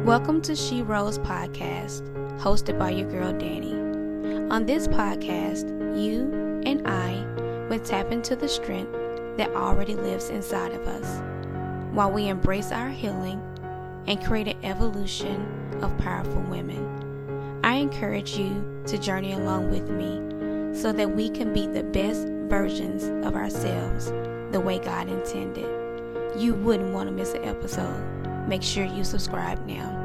Welcome to She Rose Podcast, hosted by your girl Danny. On this podcast, you and I will tap into the strength that already lives inside of us, while we embrace our healing and create an evolution of powerful women. I encourage you to journey along with me so that we can be the best versions of ourselves the way God intended. You wouldn't want to miss an episode. Make sure you subscribe now.